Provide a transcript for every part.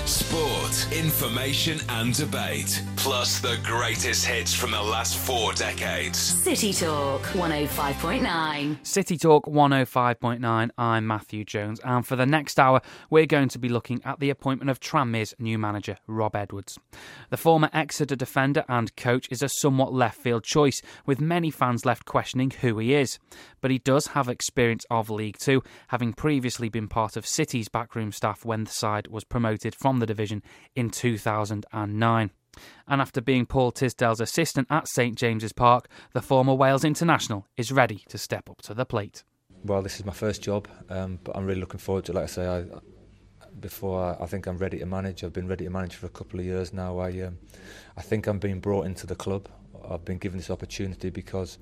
Sport, information and debate. Plus the greatest hits from the last 4 decades. City Talk 105.9. City Talk 105.9. I'm Matthew Jones, and for the next hour we're going to be looking at the appointment of Tranmere's new manager, Rob Edwards. The former Exeter defender and coach is a somewhat left field choice, with many fans left questioning who he is. But he does have experience of League Two, having previously been part of City's backroom staff when the side was promoted from the division in 2009. And after being Paul Tisdale's assistant at St James's Park, the former Wales international is ready to step up to the plate. Well, this is my first job, but I'm really looking forward to it. Like I say, I think I'm ready to manage. I've been ready to manage for a couple of years now. I think I'm being brought into the club. I've been given this opportunity because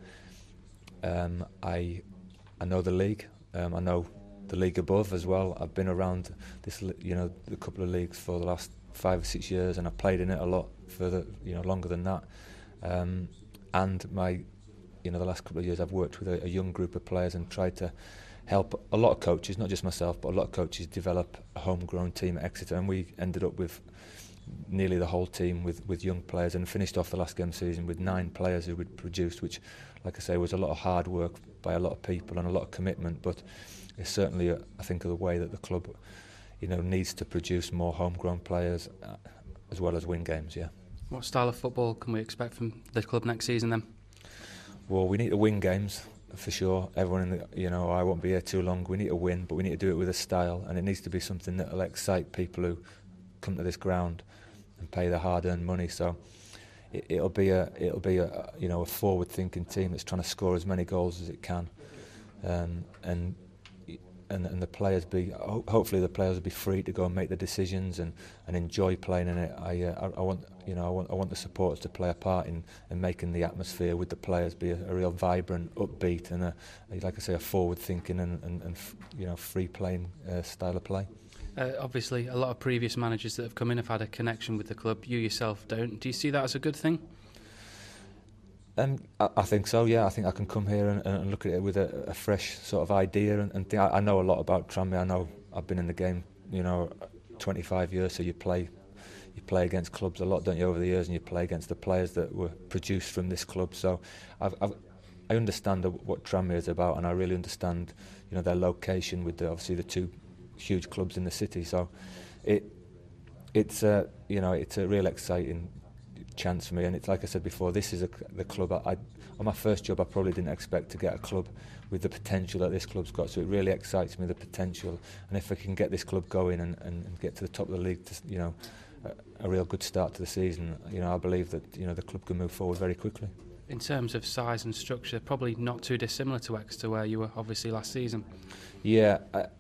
I know the league. I know the league above as well. I've been around this, the couple of leagues for the last 5 or 6 years, and I've played in it a lot further, longer than that. And the last couple of years I've worked with a young group of players and tried to help a lot of coaches, not just myself, but a lot of coaches develop a homegrown team at Exeter, and we ended up with nearly the whole team with young players, and finished off the last game season with 9 players who we'd produced, which, like I say, was a lot of hard work by a lot of people and a lot of commitment, but it's certainly, I think, the way that the club needs to produce more homegrown players as well as win games. Yeah. What style of football can we expect from the club next season then? Well, we need to win games for sure. Everyone I won't be here too long. We need to win, but we need to do it with a style, and it needs to be something that will excite people who come to this ground and pay their hard-earned money. So it'll be a forward-thinking team that's trying to score as many goals as it can, and the players hopefully the players will be free to go and make the decisions and enjoy playing in it. I want the supporters to play a part in making the atmosphere with the players be a real vibrant, upbeat, and like I say, a forward-thinking and free-playing style of play. Obviously, a lot of previous managers that have come in have had a connection with the club. You yourself don't. Do you see that as a good thing? I think so, yeah. I think I can come here and look at it with a fresh sort of idea and think. I know a lot about Tranmere. I know I've been in the game, 25 years, so you play against clubs a lot, don't you, over the years, and you play against the players that were produced from this club. So I understand what Tranmere is about, and I really understand, their location with obviously the 2 huge clubs in the city. So it's a real exciting chance for me, and it's like I said before, this is the club. On my first job I probably didn't expect to get a club with the potential that this club's got, so it really excites me, the potential, and if I can get this club going and get to the top of the league, a real good start to the season, I believe that the club can move forward very quickly. In terms of size and structure, probably not too dissimilar to Exeter, where you were obviously last season. Yeah,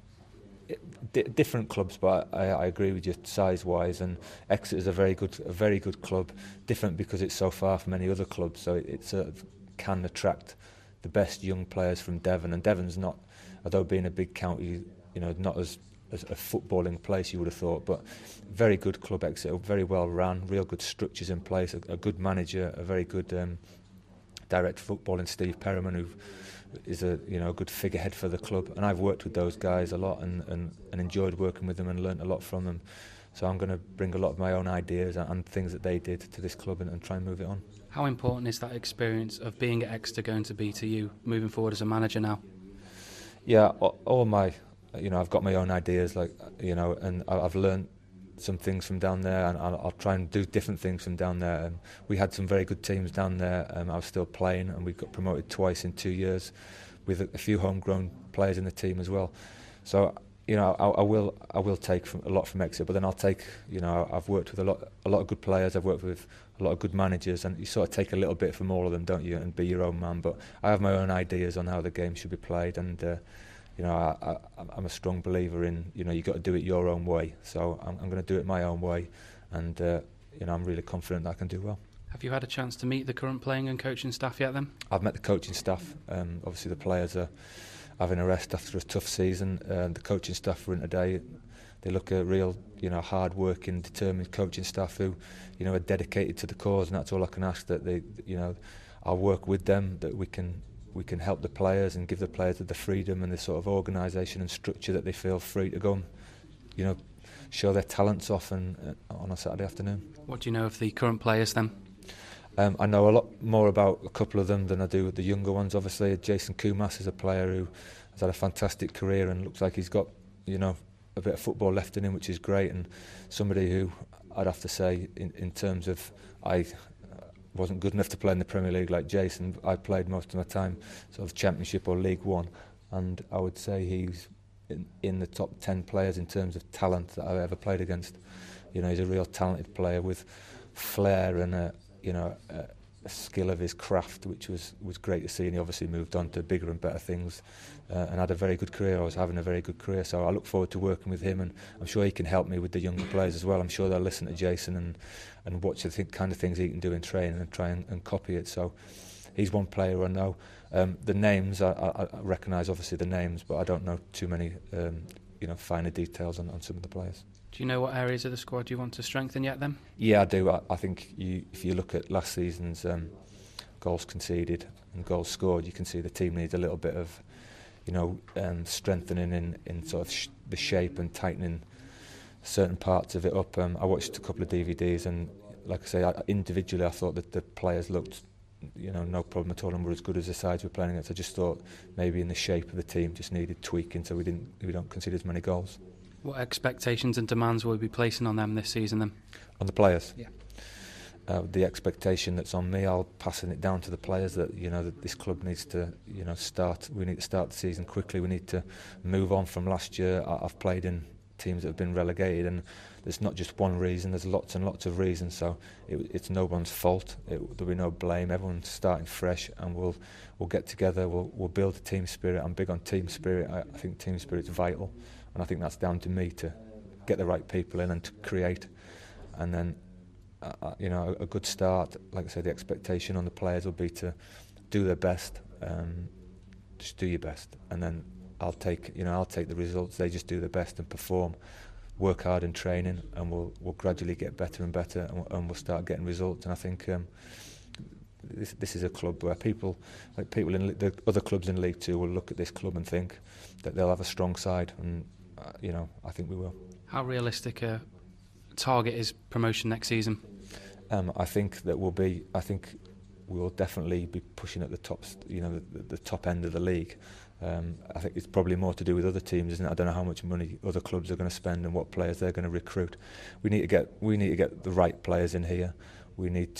different clubs, but I agree with you size-wise, and Exeter is a very good club. Different because it's so far from any other club, so it can attract the best young players from Devon. And Devon's not, although being a big county, not as a footballing place you would have thought, but very good club, Exeter, very well run, real good structures in place, a good manager, a very good director of football in Steve Perriman, who is a good figurehead for the club, and I've worked with those guys a lot and enjoyed working with them and learnt a lot from them. So I'm going to bring a lot of my own ideas and things that they did to this club and try and move it on. How important is that experience of being at Exeter going to be to you moving forward as a manager now? Yeah, all my, I've got my own ideas, and I've learnt some things from down there, and I'll try and do different things from down there. We had some very good teams down there. I was still playing, and we got promoted twice in 2 years with a few homegrown players in the team as well. So I will take a lot from Exeter, but then I'll take, I've worked with a lot of good players. I've worked with a lot of good managers, and you sort of take a little bit from all of them, don't you, and be your own man. But I have my own ideas on how the game should be played, and I'm a strong believer in, you've got to do it your own way. So I'm going to do it my own way, and I'm really confident that I can do well. Have you had a chance to meet the current playing and coaching staff yet then? I've met the coaching staff. Obviously the players are having a rest after a tough season. The coaching staff were in today. They look a real, hard-working, determined coaching staff who, are dedicated to the cause, and that's all I can ask, that they, I'll work with them, that we can help the players and give the players the freedom and the sort of organisation and structure that they feel free to go and, show their talents off on a Saturday afternoon. What do you know of the current players then? I know a lot more about a couple of them than I do the younger ones. Obviously, Jason Kumas is a player who has had a fantastic career and looks like he's got, you know, a bit of football left in him, which is great. And somebody who I'd have to say, in terms of, I wasn't good enough to play in the Premier League like Jason. I played most of my time sort of Championship or League One, and I would say he's in the top 10 players in terms of talent that I've ever played against. You know, he's a real talented player with flair and a skill of his craft, which was great to see. And he obviously moved on to bigger and better things and had a very good career. I was having a very good career, so I look forward to working with him, and I'm sure he can help me with the younger players as well. I'm sure they'll listen to Jason and watch the kind of things he can do in training and try and copy it. So he's one player I know. The names, I recognise obviously the names, but I don't know too many finer details on some of the players. Do you know what areas of the squad you want to strengthen yet then? Yeah, I do. I think if you look at last season's goals conceded and goals scored, you can see the team needs a little bit of, strengthening in sort of the shape and tightening certain parts of it up. I watched a couple of DVDs, and like I say, individually I thought that the players looked, no problem at all and were as good as the sides we're playing against. I just thought maybe in the shape of the team just needed tweaking so we don't concede as many goals. What expectations and demands will we be placing on them this season then? On the players? Yeah. The expectation that's on me, I'll passing it down to the players that that this club needs to start. We need to start the season quickly. We need to move on from last year. I've played in teams that have been relegated, and there's not just one reason. There's lots and lots of reasons. So it's no one's fault. There'll be no blame. Everyone's starting fresh, and we'll get together. We'll build a team spirit. I'm big on team spirit. I think team spirit's vital, and I think that's down to me to get the right people in and to create, and then. A good start. Like I said, the expectation on the players will be to do their best. Just do your best, and then I'll take the results. They just do their best and perform, work hard in training, and we'll gradually get better and better, and we'll start getting results. And I think this is a club where people in the other clubs in League Two will look at this club and think that they'll have a strong side, and I think we will. How realistic a target is promotion next season? I think we will definitely be pushing at the top, the top end of the league. I think it's probably more to do with other teams, isn't it? I don't know how much money other clubs are going to spend and what players they're going to recruit. We need to get the right players in here. We need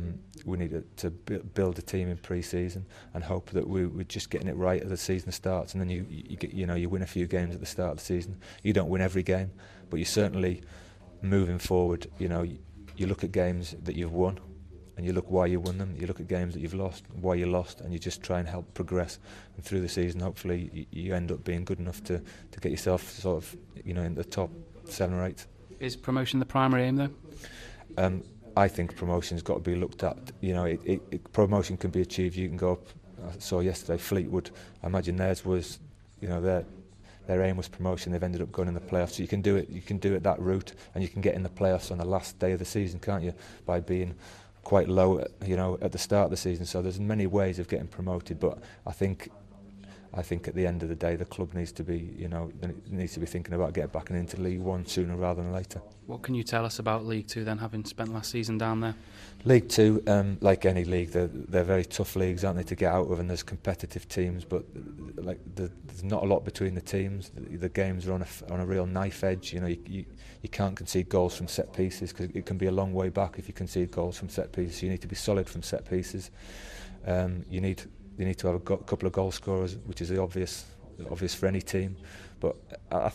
to build a team in pre-season and hope that we're just getting it right as the season starts. And then you win a few games at the start of the season. You don't win every game, but you certainly moving forward. You look at games that you've won and you look why you won them. You look at games that you've lost, why you lost, and you just try and help progress. And through the season, hopefully, you end up being good enough to get yourself sort of, in the top 7 or 8. Is promotion the primary aim, though? I think promotion's got to be looked at. Promotion can be achieved. You can go up. I saw yesterday Fleetwood. I imagine theirs was, their aim was promotion. They've ended up going in the playoffs. So you can do it. You can do it that route, and you can get in the playoffs on the last day of the season, can't you? By being quite low, at the start of the season. So there's many ways of getting promoted. But I think at the end of the day, the club needs to be, thinking about getting back into League One sooner rather than later. What can you tell us about League Two then, having spent last season down there? League Two, like any league, they're very tough leagues, aren't they, to get out of, and there's competitive teams, but there's not a lot between the teams. The games are on a real knife edge. You can't concede goals from set pieces because it can be a long way back if you concede goals from set pieces. You need to be solid from set pieces. You need to have a couple of goal scorers, which is the obvious for any team. But I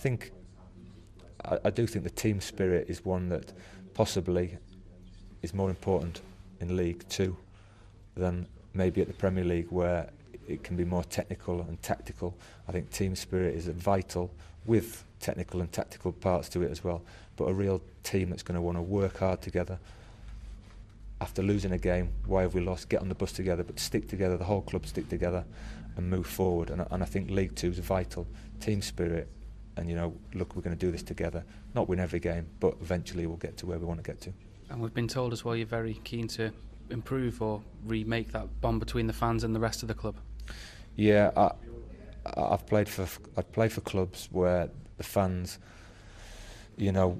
do think the team spirit is one that possibly is more important in League Two than maybe at the Premier League, where it can be more technical and tactical. I think team spirit is vital, with technical and tactical parts to it as well. But a real team that's going to want to work hard together. After losing a game, why have we lost? Get on the bus together, but stick together, the whole club stick together and move forward. And I think League Two is vital. Team spirit, and look, we're going to do this together. Not win every game, but eventually we'll get to where we want to get to. And we've been told as well you're very keen to improve or remake that bond between the fans and the rest of the club. Yeah, I've played for clubs where the fans you know,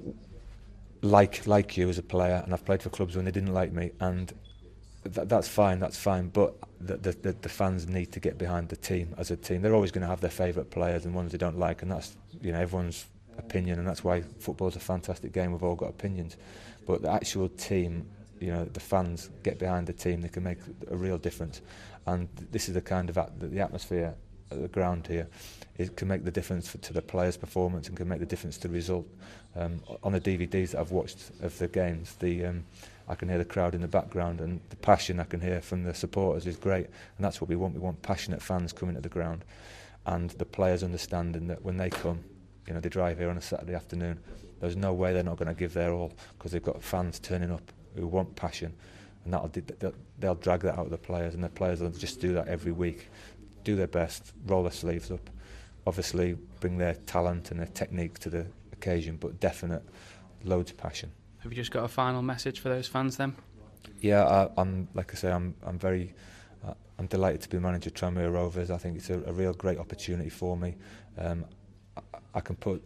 like you as a player, and I've played for clubs when they didn't like me, and that's fine. But the fans need to get behind the team as a team. They're always going to have their favourite players and ones they don't like, and that's, you know, everyone's opinion, and that's why football's a fantastic game. We've all got opinions, but the actual team, you know, the fans get behind the team, they can make a real difference. And this is the kind of the atmosphere at the ground here. It can make the difference to the players' performance and can make the difference to the result. On the DVDs that I've watched of the games, I can hear the crowd in the background, and the passion I can hear from the supporters is great, and that's what we want. We want passionate fans coming to the ground, and the players understanding that when they come, you know, they drive here on a Saturday afternoon, there's no way they're not going to give their all, because they've got fans turning up who want passion, and they'll drag that out of the players, and the players will just do that every week, do their best, roll their sleeves up, obviously bring their talent and their technique to the occasion, but definite loads of passion. Have you just got a final message for those fans then? Yeah, I'm like I say, I'm delighted to be manager of Tranmere Rovers. I think it's a real great opportunity for me. I can put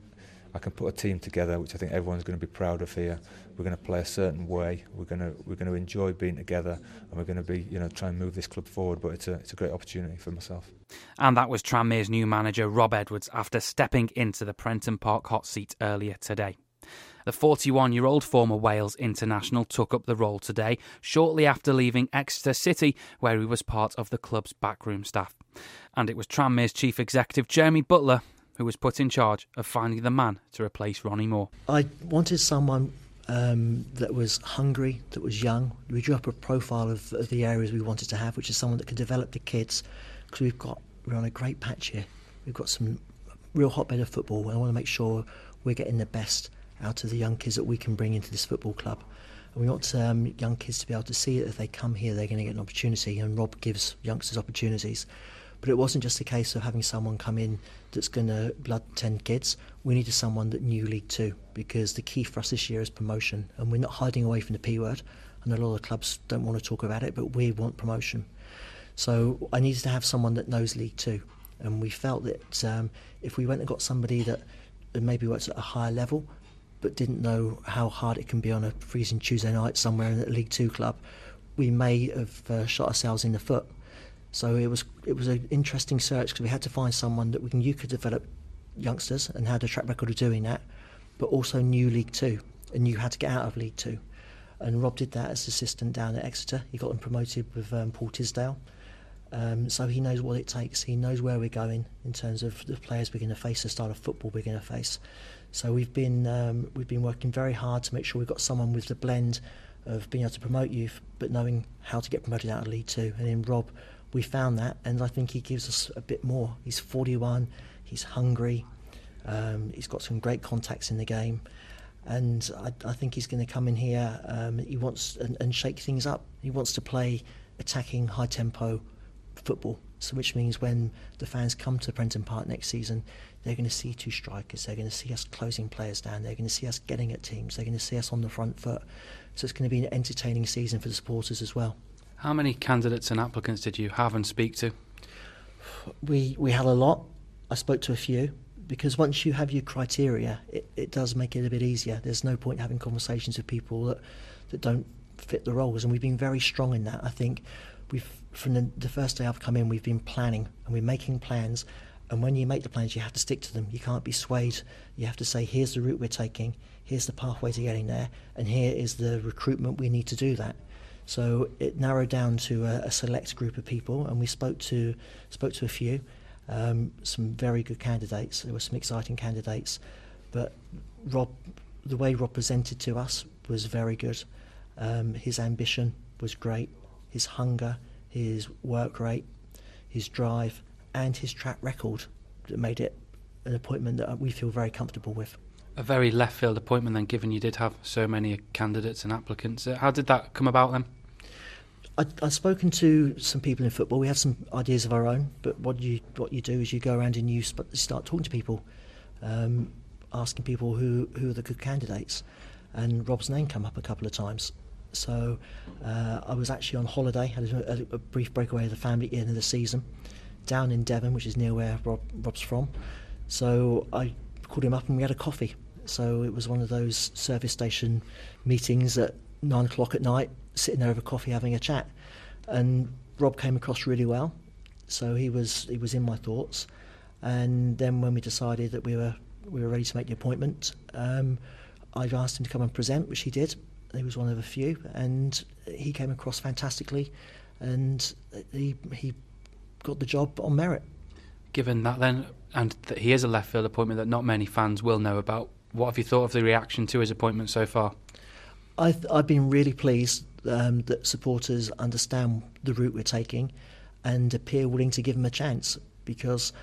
a team together which I think everyone's going to be proud of here. We're going to play a certain way. We're going to enjoy being together, and we're going to be, you know, try and move this club forward. But it's a great opportunity for myself. And that was Tranmere's new manager Rob Edwards after stepping into the Prenton Park hot seat earlier today. The 41-year-old former Wales international took up the role today, shortly after leaving Exeter City, where he was part of the club's backroom staff. And it was Tranmere's chief executive Jeremy Butler who was put in charge of finding the man to replace Ronnie Moore. I wanted someone that was hungry, that was young. We drew up a profile of the areas we wanted to have, which is someone that could develop the kids, because we're on a great patch here. We've got some real hotbed of football, and I want to make sure we're getting the best out of the young kids that we can bring into this football club. And we want young kids to be able to see that if they come here, they're going to get an opportunity, and Rob gives youngsters opportunities. But it wasn't just a case of having someone come in that's going to blood 10 kids. We needed someone that knew League Two, because the key for us this year is promotion, and we're not hiding away from the P word. I know a lot of clubs don't want to talk about it, but we want promotion. So I needed to have someone that knows League Two, and we felt that if we went and got somebody that maybe works at a higher level but didn't know how hard it can be on a freezing Tuesday night somewhere in a League Two club, we may have shot ourselves in the foot. So it was an interesting search, because we had to find someone that you could develop youngsters and had a track record of doing that, but also knew League Two and knew how to get out of League Two. And Rob did that as assistant down at Exeter. He got them promoted with Paul Tisdale. So he knows what it takes. He knows where we're going in terms of the players we're going to face, the style of football we're going to face. So we've been working very hard to make sure we've got someone with the blend of being able to promote youth, but knowing how to get promoted out of League Two. And in Rob, we found that, and I think he gives us a bit more. He's 41, he's hungry, he's got some great contacts in the game, and I think he's going to come in here. He wants and shake things up. He wants to play attacking, high-tempo football, so which means when the fans come to Prenton Park next season, they're going to see two strikers, they're going to see us closing players down, they're going to see us getting at teams, they're going to see us on the front foot. So it's going to be an entertaining season for the supporters as well. How many candidates and applicants did you have and speak to? We had a lot. I spoke to a few, because once you have your criteria, it does make it a bit easier. There's no point having conversations with people that don't fit the roles, and we've been very strong in that. I think from the first day I've come in, we've been planning, and we're making plans, and when you make the plans, you have to stick to them. You can't be swayed. You have to say, here's the route we're taking, here's the pathway to getting there, and here is the recruitment we need to do that. So it narrowed down to a select group of people, and we spoke to a few, some very good candidates. There were some exciting candidates, but the way Rob presented to us was very good. His ambition was great, his hunger, his work rate, his drive, and his track record that made it an appointment that we feel very comfortable with. A very left field appointment then, given you did have so many candidates and applicants. How did that come about then? I've spoken to some people in football. We have some ideas of our own, but what you do is you go around and you start talking to people, asking people who are the good candidates, and Rob's name came up a couple of times. So I was actually on holiday, had a brief breakaway of the family at the end of the season, down in Devon, which is near where Rob's from. So I called him up and we had a coffee, So it was one of those service station meetings at 9 o'clock at night, sitting there over coffee having a chat. And Rob came across really well, so he was in my thoughts. And then when we decided that we were ready to make the appointment, I asked him to come and present, which he did. He was one of a few, and he came across fantastically, and he got the job on merit. Given that then, and that he is a left field appointment that not many fans will know about, what have you thought of the reaction to his appointment so far? I've been really pleased that supporters understand the route we're taking and appear willing to give him a chance, because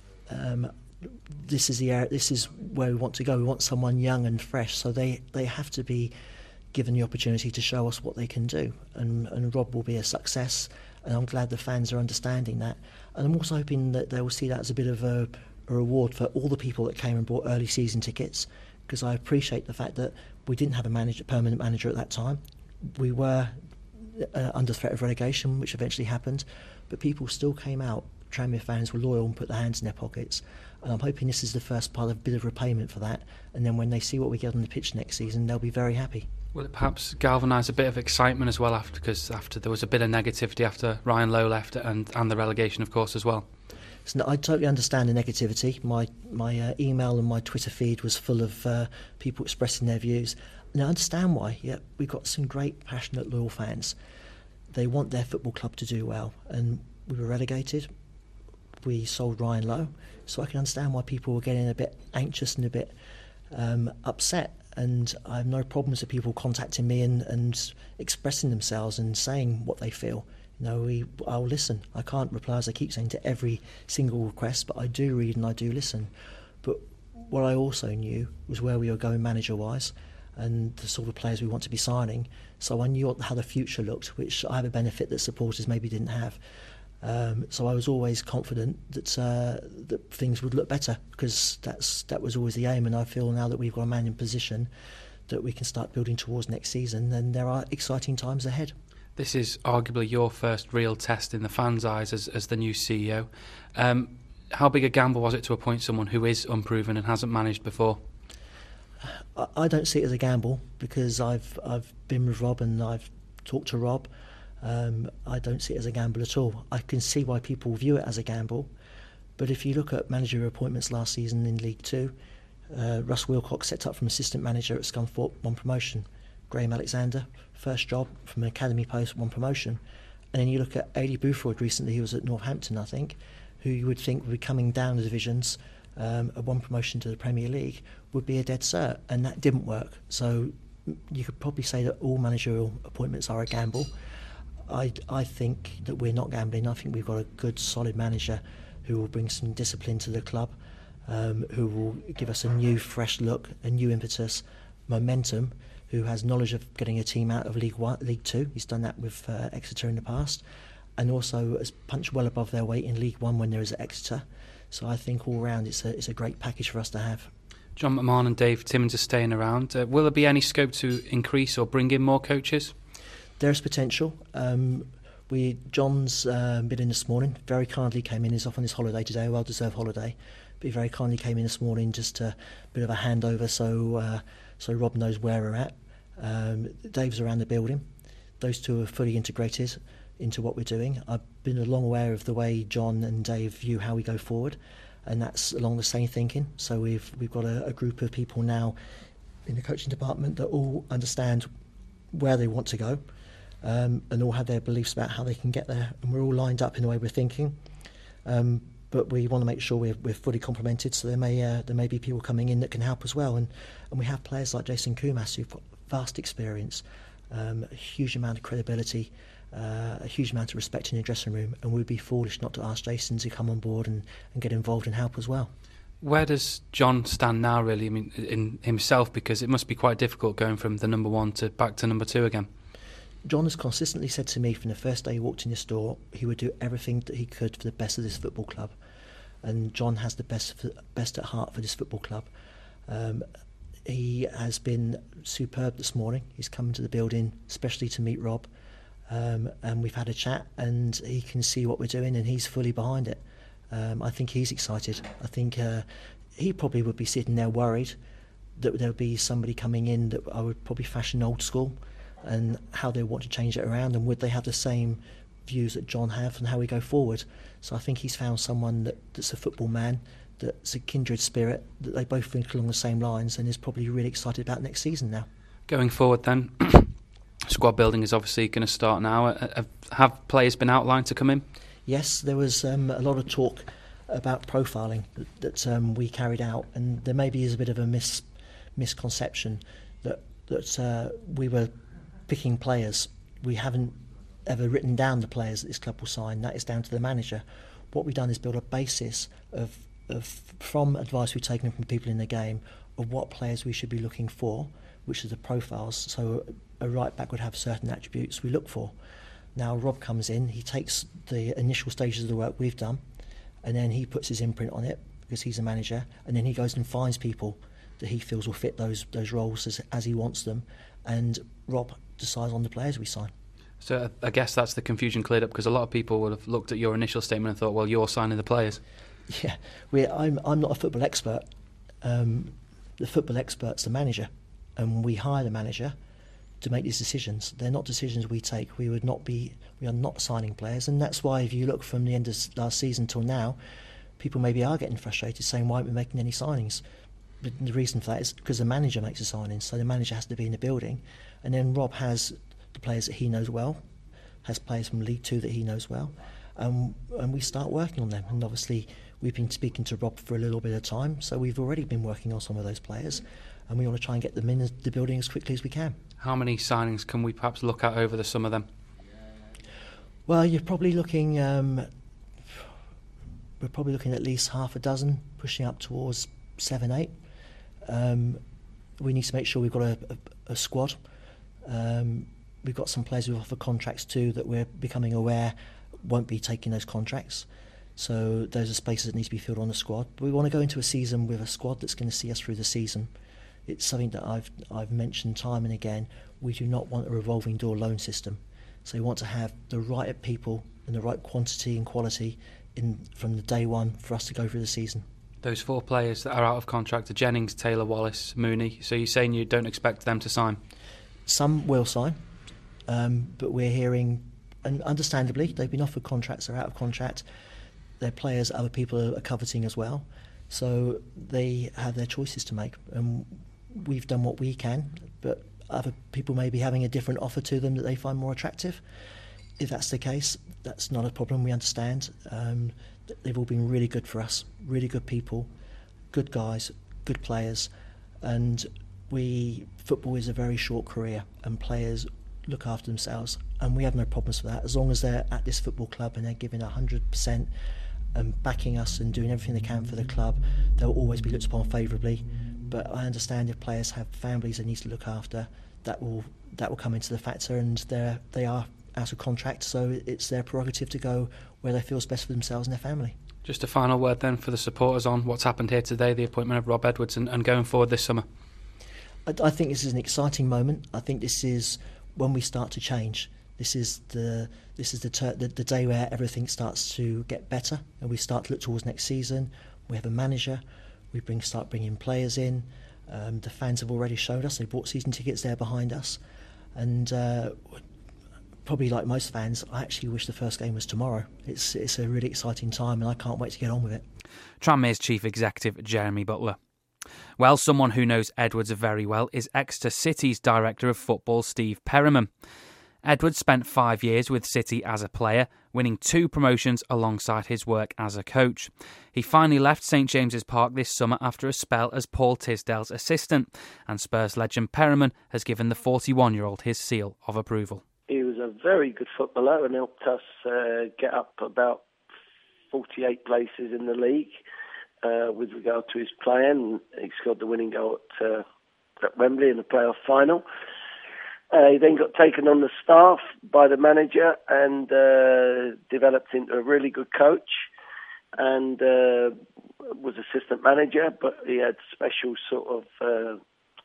this is where we want to go. We want someone young and fresh, so they have to be given the opportunity to show us what they can do, and Rob will be a success, and I'm glad the fans are understanding that. And I'm also hoping that they will see that as a bit of a reward for all the people that came and bought early season tickets, because I appreciate the fact that we didn't have a permanent manager at that time. We were under threat of relegation, which eventually happened, but people still came out. Tranmere fans were loyal and put their hands in their pockets, and I'm hoping this is the first part of a bit of repayment for that, and then when they see what we get on the pitch next season, they'll be very happy. Will it perhaps galvanise a bit of excitement as well, because after there was a bit of negativity after Ryan Lowe left, and the relegation, of course, as well? So I totally understand the negativity. My email and my Twitter feed was full of people expressing their views, and I understand why. Yeah, we've got some great, passionate, loyal fans. They want their football club to do well, and we were relegated. We sold Ryan Lowe, so I can understand why people were getting a bit anxious and a bit upset. And I have no problems with people contacting me and expressing themselves and saying what they feel. You know, I'll listen. I can't reply, as I keep saying, to every single request, but I do read and I do listen. But what I also knew was where we were going manager-wise and the sort of players we want to be signing. So I knew how the future looked, which I have a benefit that supporters maybe didn't have. So I was always confident that things would look better, because that was always the aim. And I feel now that we've got a man in position that we can start building towards next season, and there are exciting times ahead. This is arguably your first real test in the fans' eyes as the new CEO. How big a gamble was it to appoint someone who is unproven and hasn't managed before? I don't see it as a gamble, because I've been with Rob and I've talked to Rob. I don't see it as a gamble at all. I can see why people view it as a gamble, but if you look at managerial appointments last season in League Two, Russ Wilcox set up from assistant manager at Scunthorpe, one promotion. Graham Alexander, first job from an academy post, one promotion. And then you look at Ailey Boothroyd recently, who was at Northampton, I think, who you would think would be coming down the divisions, a one promotion to the Premier League, would be a dead cert, and that didn't work. So you could probably say that all managerial appointments are a gamble. I think that we're not gambling. I think we've got a good, solid manager who will bring some discipline to the club, who will give us a new, fresh look, a new impetus, momentum, who has knowledge of getting a team out of League Two. He's done that with Exeter in the past, and also has punched well above their weight in League One when there is at Exeter. So I think all round it's a great package for us to have. John McMahon and Dave Timmins are staying around. Will there be any scope to increase or bring in more coaches? There's potential. John's been in this morning, very kindly came in. He's off on his holiday today, a well-deserved holiday. But he very kindly came in this morning, just a bit of a handover so Rob knows where we're at. Dave's around the building. Those two are fully integrated into what we're doing. I've been long aware of the way John and Dave view how we go forward, and that's along the same thinking. So we've got a group of people now in the coaching department that all understand where they want to go, and all have their beliefs about how they can get there, and we're all lined up in the way we're thinking. But we want to make sure we're fully complemented, so there may be people coming in that can help as well, and we have players like Jason Kumas who've got vast experience, a huge amount of credibility, a huge amount of respect in the dressing room, and we'd be foolish not to ask Jason to come on board and get involved and help as well. Where does John stand now, really? I mean, in himself, because it must be quite difficult going from the number one to back to number two again. John has consistently said to me from the first day he walked in this door, he would do everything that he could for the best of this football club. And John has the best at heart for this football club. He has been superb this morning. He's come into the building especially to meet Rob, and we've had a chat, and he can see what we're doing, and he's fully behind it. I think he's excited. I think he probably would be sitting there worried, that there'll be somebody coming in that I would probably fashion old school, and how they want to change it around, and would they have the same views that John have and how we go forward. So I think he's found someone that's a football man, that's a kindred spirit, that they both think along the same lines, and is probably really excited about next season now. Going forward then, squad building is obviously going to start now. Have players been outlined to come in? Yes, there was a lot of talk about profiling that we carried out, and there maybe is a bit of a misconception that we were picking players. We haven't ever written down the players that this club will sign. That is down to the manager. What we've done is build a basis of from advice we've taken from people in the game of what players we should be looking for, which are the profiles. So a right back would have certain attributes we look for. Now Rob comes in, he takes the initial stages of the work we've done, and then he puts his imprint on it because he's a manager, and then he goes and finds people that he feels will fit those roles as he wants them, and Rob decides on the players we sign. So I guess that's the confusion cleared up, because a lot of people would have looked at your initial statement and thought, well, you're signing the players. Yeah, I'm not a football expert. The football expert's the manager, and we hire the manager to make these decisions. They're not decisions we take. We are not signing players, and that's why if you look from the end of last season till now, people maybe are getting frustrated saying, why aren't we making any signings? But the reason for that is because the manager makes the signings, so the manager has to be in the building, and then Rob has the players that he knows well, has players from League 2 that he knows well, and we start working on them. And obviously we've been speaking to Rob for a little bit of time, so we've already been working on some of those players, and we want to try and get them in the building as quickly as we can. How many signings can we perhaps look at over the summer then? Well, you're probably looking we're probably looking at least half a dozen, pushing up towards 7-8. We need to make sure we've got a squad. We've got some players who've offered contracts too that we're becoming aware won't be taking those contracts. So those are spaces that need to be filled on the squad. But we want to go into a season with a squad that's going to see us through the season. It's something that I've mentioned time and again. We do not want a revolving door loan system. So we want to have the right people and the right quantity and quality from the day one for us to go through the season. Those 4 players that are out of contract are Jennings, Taylor, Wallace, Mooney. So you're saying you don't expect them to sign? Some will sign, but we're hearing, and understandably, they've been offered contracts, they're out of contract. They're players other people are coveting as well. So they have their choices to make, and we've done what we can, but other people may be having a different offer to them that they find more attractive. If that's the case, that's not a problem, we understand. They've all been really good for us, really good people, good guys, good players, and football is a very short career, and players look after themselves, and we have no problems with that. As long as they're at this football club and they're giving 100% and backing us and doing everything they can for the club, they'll always be looked upon favourably. But I understand if players have families they need to look after, that will come into the factor, and they are out of contract, so it's their prerogative to go where they feel best for themselves and their family. Just a final word then for the supporters on what's happened here today, the appointment of Rob Edwards, and going forward this summer. I think this is an exciting moment. I think this is when we start to change. This is the day where everything starts to get better, and we start to look towards next season. We have a manager. We start bringing players in. The fans have already showed us. They bought season tickets there behind us, and probably like most fans, I actually wish the first game was tomorrow. It's a really exciting time, and I can't wait to get on with it. Tranmere's Chief Executive Jeremy Butler. Well, someone who knows Edwards very well is Exeter City's Director of Football, Steve Perriman. Edwards spent 5 years with City as a player, winning 2 promotions alongside his work as a coach. He finally left St James's Park this summer after a spell as Paul Tisdale's assistant, and Spurs legend Perriman has given the 41-year-old his seal of approval. He was a very good footballer and helped us get up about 48 places in the league with regard to his playing. He scored the winning goal at Wembley in the playoff final. He then got taken on the staff by the manager and developed into a really good coach, and was assistant manager, but he had special sort of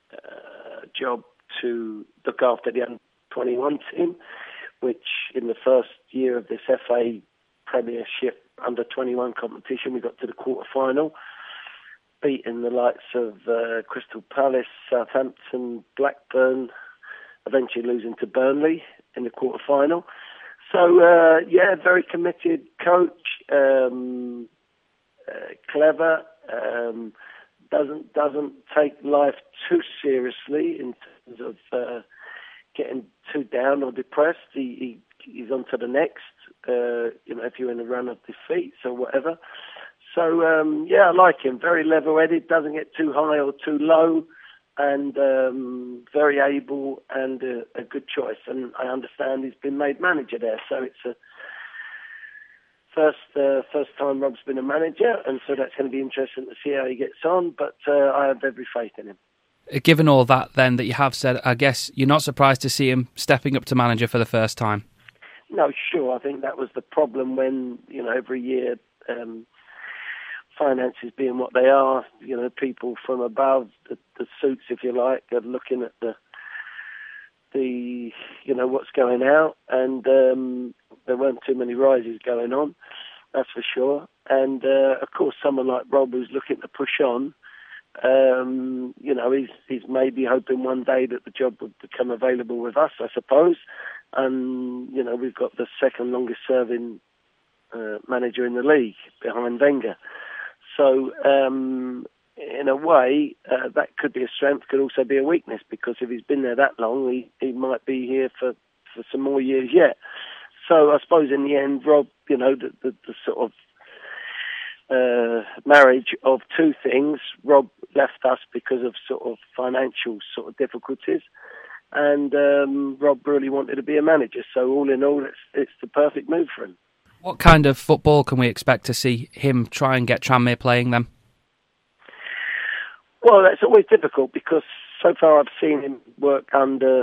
job to look after the under-21 team, which in the first year of this FA Premiership under-21 competition, we got to the quarter-final. beating the likes of Crystal Palace, Southampton, Blackburn, eventually losing to Burnley in the quarter-final. So, very committed coach, clever, doesn't take life too seriously in terms of getting too down or depressed. He's on to the next, if you're in a run of defeats or whatever. So, I like him. Very level-headed, doesn't get too high or too low, and very able and a good choice. And I understand he's been made manager there, so it's a first time Rob's been a manager, and so that's going to be interesting to see how he gets on, but I have every faith in him. Given all that then that you have said, I guess you're not surprised to see him stepping up to manager for the first time? No, sure. I think that was the problem when, every year finances being what they are, people from above, the suits, if you like, are looking at the what's going out, and there weren't too many rises going on, that's for sure. And of course, someone like Rob, who's looking to push on, he's maybe hoping one day that the job would become available with us, I suppose. And we've got the second longest serving manager in the league behind Wenger. So in a way, that could be a strength, could also be a weakness, because if he's been there that long, he might be here for some more years yet. So I suppose in the end, Rob, the sort of marriage of two things. Rob left us because of sort of financial sort of difficulties, and Rob really wanted to be a manager. So all in all, it's the perfect move for him. What kind of football can we expect to see him try and get Tranmere playing then? Well, that's always difficult, because so far I've seen him work under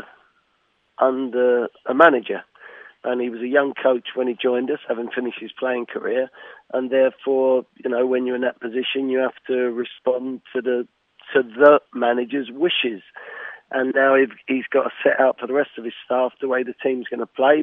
a manager. And he was a young coach when he joined us, having finished his playing career. And therefore, when you're in that position, you have to respond to the manager's wishes. And now he's got to set out for the rest of his staff the way the team's going to play.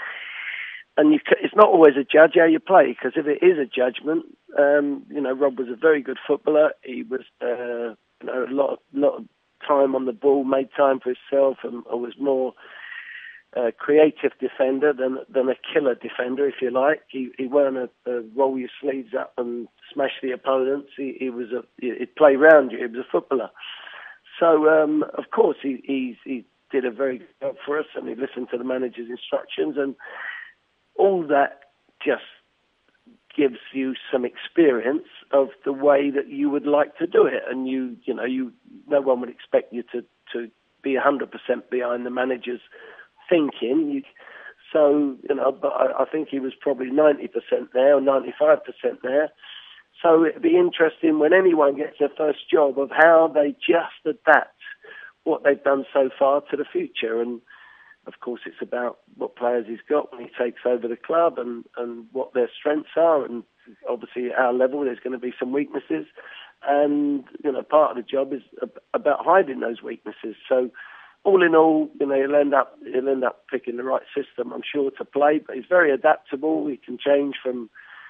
It's not always a judge how you play, because if it is a judgment, Rob was a very good footballer. He was, a lot of time on the ball, made time for himself, and was more creative defender than a killer defender, if you like. He weren't a roll your sleeves up and smash the opponents. He'd play round you. He was a footballer. So of course he did a very good job for us, and he listened to the manager's instructions, and all that just gives you some experience of the way that you would like to do it. And no one would expect you to be 100% behind the manager's thinking. But I think he was probably 90% there or 95% there. So it'd be interesting when anyone gets their first job of how they just adapt what they've done so far to the future. And of course, it's about what players he's got when he takes over the club and what their strengths are. And obviously at our level, there's going to be some weaknesses. And, part of the job is about hiding those weaknesses. So all in all, he'll end up picking the right system, I'm sure, to play. But he's very adaptable. He can change from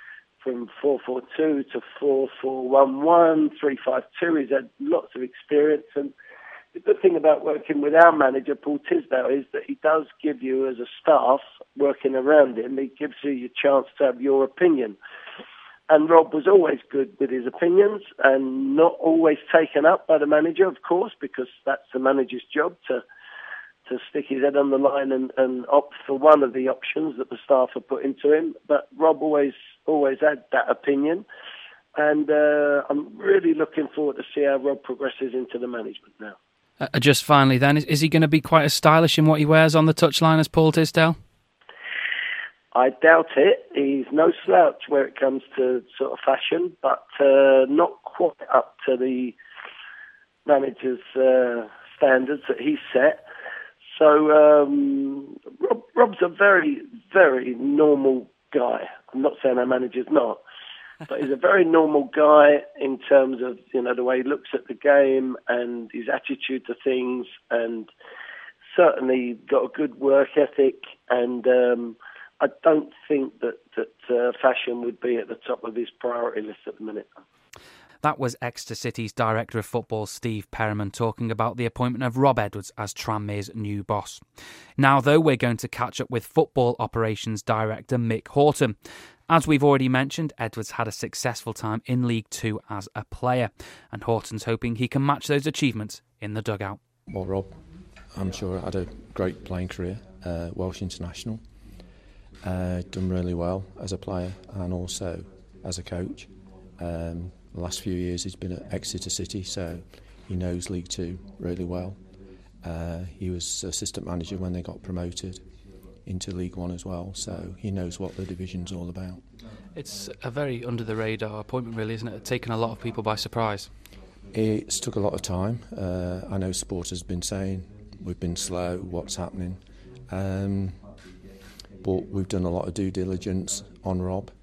4-4-2 to 4-4-1-1, 3-5-2. He's had lots of experience. And the good thing about working with our manager, Paul Tisdale, is that he does give you, as a staff, working around him, he gives you your chance to have your opinion. And Rob was always good with his opinions, and not always taken up by the manager, of course, because that's the manager's job to stick his head on the line and opt for one of the options that the staff have put into him. But Rob always had that opinion. And I'm really looking forward to see how Rob progresses into the management now. Just finally then, is he going to be quite as stylish in what he wears on the touchline as Paul Tisdale? I doubt it. He's no slouch where it comes to sort of fashion, but not quite up to the manager's standards that he set. So Rob's a very, very normal guy. I'm not saying our manager's not, but he's a very normal guy in terms of, the way he looks at the game and his attitude to things, and certainly got a good work ethic. And I don't think that fashion would be at the top of his priority list at the minute. That was Exeter City's Director of Football, Steve Perriman, talking about the appointment of Rob Edwards as Tranmere's new boss. Now, though, we're going to catch up with Football Operations Director Mick Horton. As we've already mentioned, Edwards had a successful time in League Two as a player, and Horton's hoping he can match those achievements in the dugout. Well, Rob, I'm sure had a great playing career, Welsh international, done really well as a player and also as a coach. The last few years he's been at Exeter City, so he knows League Two really well. He was assistant manager when they got promoted into League One as well, so he knows what the division's all about. It's a very under-the-radar appointment, really, isn't it? It's taken a lot of people by surprise. It's took a lot of time. I know supporters have been saying we've been slow, what's happening? But we've done a lot of due diligence on Rob.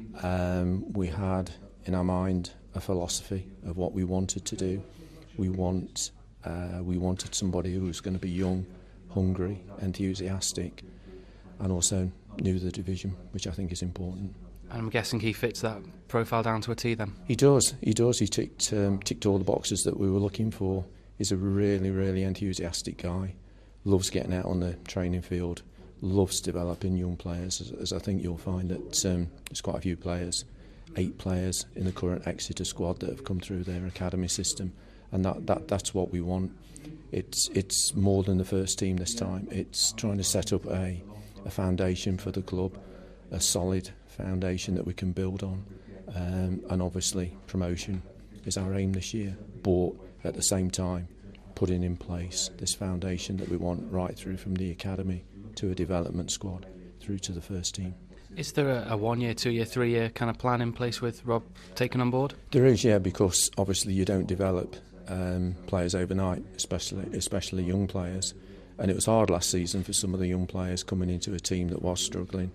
We had in our mind a philosophy of what we wanted to do. We wanted somebody who was going to be young, hungry, enthusiastic, and also knew the division, which I think is important. And I'm guessing he fits that profile down to a T then? He does. He ticked all the boxes that we were looking for. He's a really, really enthusiastic guy. Loves getting out on the training field. Loves developing young players, as I think you'll find that there's quite a few players, 8 players in the current Exeter squad that have come through their academy system, and that's what we want. It's more than the first team this time. It's trying to set up a foundation for the club, a solid foundation that we can build on, and obviously promotion is our aim this year, but at the same time putting in place this foundation that we want right through from the academy to a development squad through to the first team. Is there a 1 year, 2 year, 3 year kind of plan in place with Rob taken on board? There is, yeah, because obviously you don't develop players overnight, especially young players, and it was hard last season for some of the young players coming into a team that was struggling.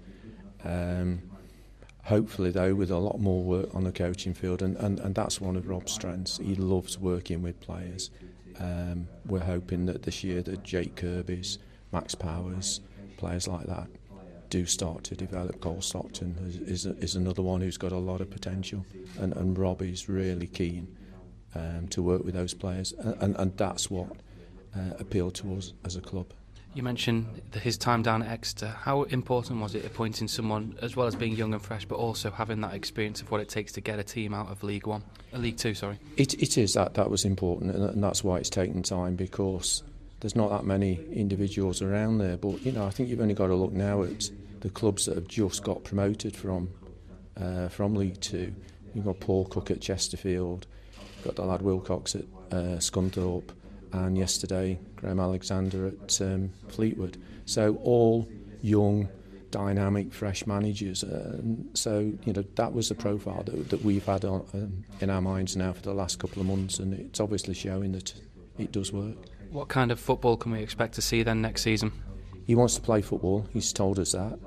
Hopefully though, with a lot more work on the coaching field, and that's one of Rob's strengths. He loves working with players. We're hoping that this year that Jake Kirby's, Max Powers, players like that do start to develop. Cole Stockton is another one who's got a lot of potential, and Rob is really keen to work with those players, and that's what appealed to us as a club. You mentioned his time down at Exeter. How important was it appointing someone, as well as being young and fresh, but also having that experience of what it takes to get a team out of League Two? It is that was important, and that's why it's taken time, because there's not that many individuals around there. But I think you've only got to look now at the clubs that have just got promoted from League Two. You've got Paul Cook at Chesterfield, got the lad Wilcox at Scunthorpe, and yesterday Graham Alexander at Fleetwood. So all young, dynamic, fresh managers. So that was the profile that we've had in our minds now for the last couple of months, and it's obviously showing that it does work. What kind of football can we expect to see then next season? He wants to play football. He's told us that,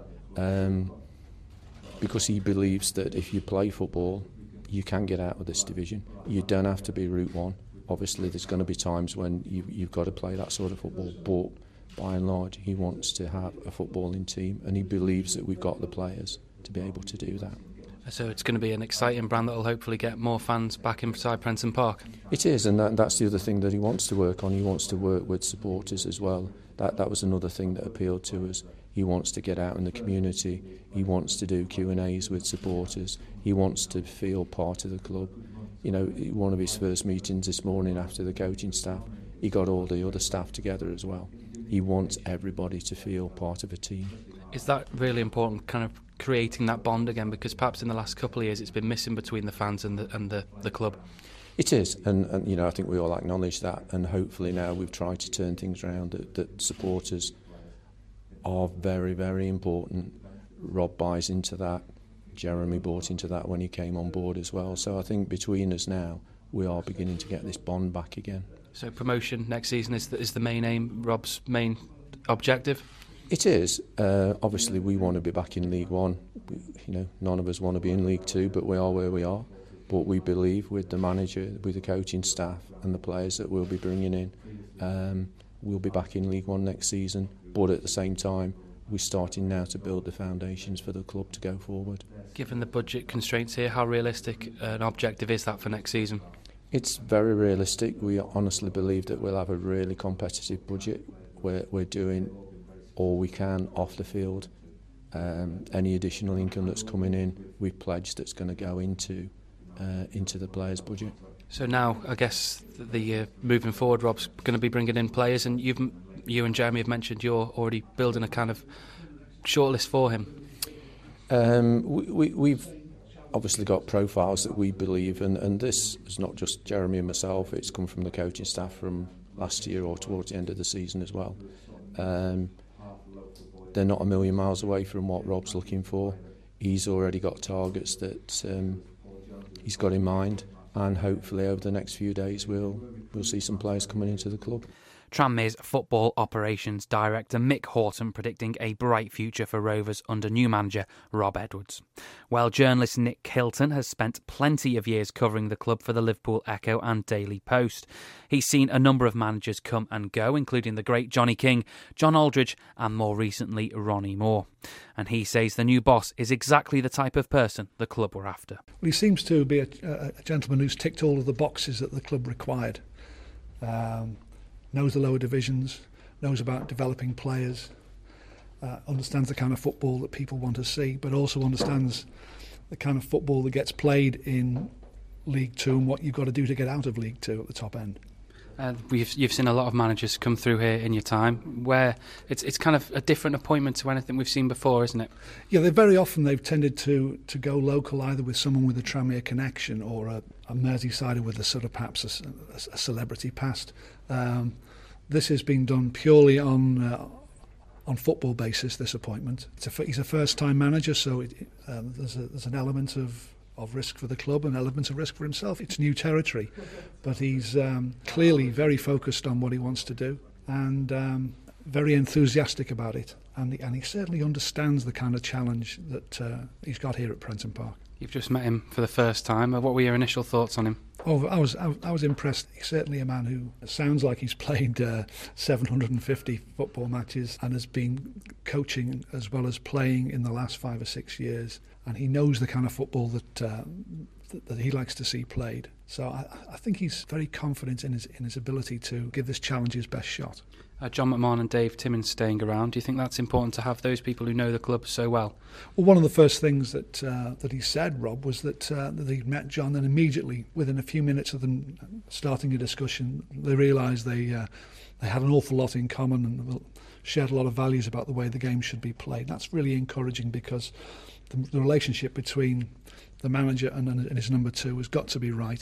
because he believes that if you play football, you can get out of this division. You don't have to be Route 1. Obviously, there's going to be times when you've got to play that sort of football, but by and large, he wants to have a footballing team, and he believes that we've got the players to be able to do that. So it's going to be an exciting brand that will hopefully get more fans back inside Prenton Park. It is, and that's the other thing that he wants to work on. He wants to work with supporters as well. That was another thing that appealed to us. He wants to get out in the community. He wants to do Q&As with supporters. He wants to feel part of the club. One of his first meetings this morning after the coaching staff, he got all the other staff together as well. He wants everybody to feel part of a team. Is that really important, kind of creating that bond again? Because perhaps in the last couple of years it's been missing between the fans and the club. It is, and I think we all acknowledge that, and hopefully now we've tried to turn things around, that supporters are very, very important. Rob buys into that. Jeremy bought into that when he came on board as well. So I think between us now, we are beginning to get this bond back again. So promotion next season is the main aim, Rob's main objective? It is. Obviously, we want to be back in League One. None of us want to be in League Two, but we are where we are. But we believe with the manager, with the coaching staff and the players that we'll be bringing in, we'll be back in League One next season. But at the same time, we're starting now to build the foundations for the club to go forward. Given the budget constraints here, how realistic an objective is that for next season? It's very realistic. We honestly believe that we'll have a really competitive budget. We're doing all we can off the field. Any additional income that's coming in, we've pledged that's going to go into the players' budget. So now, I guess, the moving forward, Rob's going to be bringing in players, and you and Jeremy have mentioned you're already building a kind of shortlist for him. We've obviously got profiles that we believe, and this is not just Jeremy and myself, it's come from the coaching staff from last year or towards the end of the season as well. They're not a million miles away from what Rob's looking for. He's already got targets that he's got in mind, and hopefully over the next few days we'll see some players coming into the club. Tranmere's Football Operations Director Mick Horton predicting a bright future for Rovers under new manager Rob Edwards. While journalist Nick Hilton has spent plenty of years covering the club for the Liverpool Echo and Daily Post. He's seen a number of managers come and go, including the great Johnny King, John Aldridge and more recently Ronnie Moore. And he says the new boss is exactly the type of person the club were after. Well, he seems to be a gentleman who's ticked all of the boxes that the club required. Knows the lower divisions, knows about developing players, understands the kind of football that people want to see, but also understands the kind of football that gets played in League Two and what you've got to do to get out of League Two at the top end. You've seen a lot of managers come through here in your time, where it's kind of a different appointment to anything we've seen before, isn't it? Yeah, very often they've tended to go local, either with someone with a Tranmere connection or a Merseysider with a sort of perhaps a celebrity past. This has been done purely on football basis. This appointment. He's a first-time manager, so there's an element of risk for the club and elements of risk for himself. It's new territory, but he's clearly very focused on what he wants to do and very enthusiastic about it. And he certainly understands the kind of challenge that he's got here at Prenton Park. You've just met him for the first time. What were your initial thoughts on him? Oh, I was impressed. He's certainly a man who sounds like he's played 750 football matches and has been coaching as well as playing in the last 5 or 6 years. And he knows the kind of football that he likes to see played. So I think he's very confident in his ability to give this challenge his best shot. John McMahon and Dave Timmins staying around. Do you think that's important to have those people who know the club so well? Well, one of the first things that he said, Rob, was that he'd met John, and immediately, within a few minutes of them starting a discussion, they realised they had an awful lot in common and shared a lot of values about the way the game should be played. That's really encouraging because the relationship between the manager and his number two has got to be right.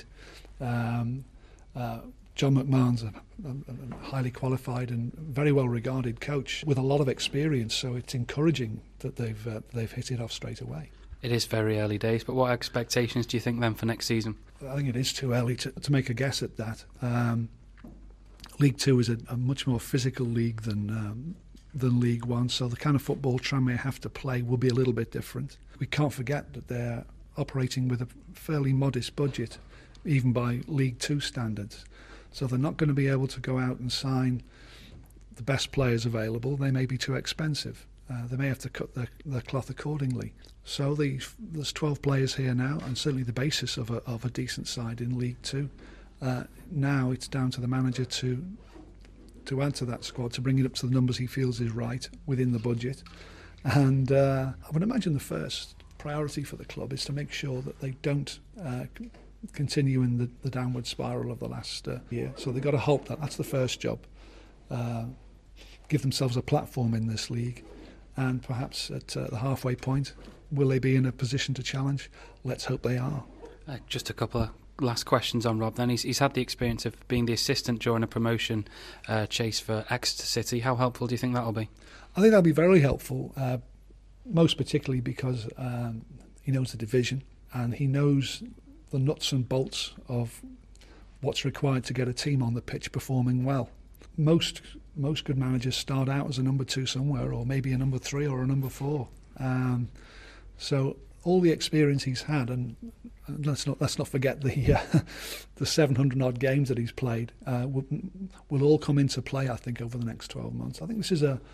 John McMahon's a highly qualified and very well regarded coach with a lot of experience, so it's encouraging that they've hit it off straight away. It is very early days, but what expectations do you think then for next season? I think it is too early to make a guess at that. League Two is a much more physical league than League One, so the kind of football Tranmere have to play will be a little bit different. We can't forget that they're operating with a fairly modest budget, even by League Two standards. So they're not going to be able to go out and sign the best players available. They may be too expensive. They may have to cut their cloth accordingly. So there's 12 players here now, and certainly the basis of a decent side in League Two. Now it's down to the manager to add to that squad, to bring it up to the numbers he feels is right within the budget. And I would imagine the first priority for the club is to make sure that they don't continue in the downward spiral of the last year. So they've got to hope that's the first job. Give themselves a platform in this league, and perhaps at the halfway point, will they be in a position to challenge? Let's hope they are. Just a couple of last questions on Rob then. He's had the experience of being the assistant during a promotion chase for Exeter City. How helpful do you think that'll be? I think that'll be very helpful, most particularly because he knows the division and he knows the nuts and bolts of what's required to get a team on the pitch performing well. Most good managers start out as a number two somewhere, or maybe a number three or a number four. So all the experience he's had, and let's not forget the 700 odd games that he's played, will all come into play, I think, over the next 12 months. I think this is a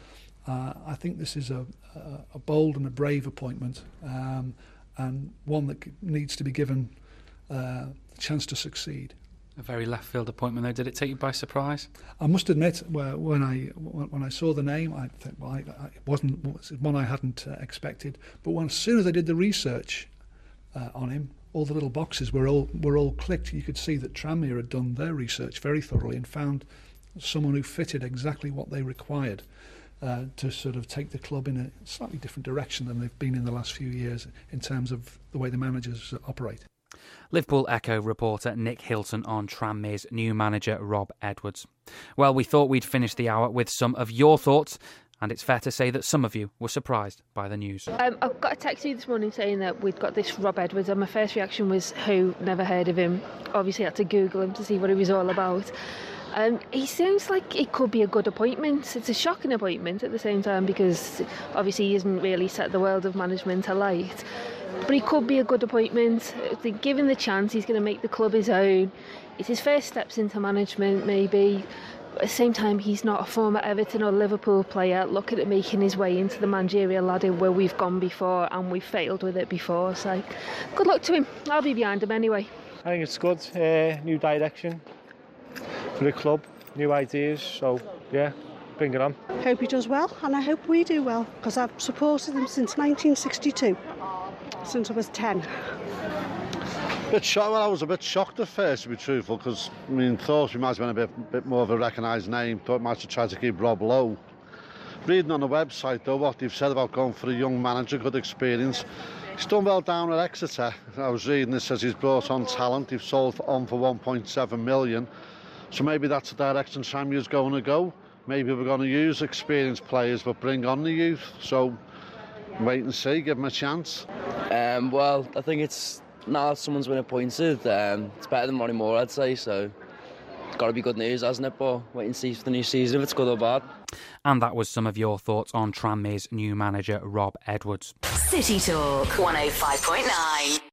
I think this is a bold and a brave appointment, and one that needs to be given a chance to succeed. A very left field appointment, though. Did it take you by surprise? I must admit, when I saw the name, I thought, well, it wasn't one I hadn't expected. But as soon as I did the research on him, all the little boxes were all clicked. You could see that Tranmere had done their research very thoroughly and found someone who fitted exactly what they required to sort of take the club in a slightly different direction than they've been in the last few years in terms of the way the managers operate. Liverpool Echo reporter Nick Hilton on Tranmere's new manager Rob Edwards. Well, we thought we'd finish the hour with some of your thoughts, and it's fair to say that some of you were surprised by the news. I've got a text you this morning saying that we'd got this Rob Edwards, and my first reaction was, who? Never heard of him. Obviously had to Google him to see what he was all about. He seems like it could be a good appointment. It's a shocking appointment at the same time, because obviously he hasn't really set the world of management alight. But he could be a good appointment. Given the chance, he's going to make the club his own. It's his first steps into management, maybe. At the same time, he's not a former Everton or Liverpool player looking at making his way into the managerial ladder where we've gone before and we've failed with it before. So good luck to him. I'll be behind him anyway. I think it's good. New direction for the club, new ideas. So, yeah, bring it on. Hope he does well, and I hope we do well, because I've supported him since 1962. Since I was 10. I was a bit shocked at first, to be truthful, because thought he might have been a bit more of a recognised name. Thought he might have tried to keep Rob low. Reading on the website, though, what they've said about going for a young manager, good experience. He's done well down at Exeter. I was reading, it says he's brought on talent. He's sold on for 1.7 million. So maybe that's the direction Tranmere's going to go. Maybe we're going to use experienced players, but bring on the youth. So wait and see, give him a chance. Well, I think it's now that someone's been appointed, it's better than Ronnie Moore, I'd say, so it's got to be good news, hasn't it? But wait and see for the new season if it's good or bad. And that was some of your thoughts on Tranmere's new manager Rob Edwards. City Talk 105.9.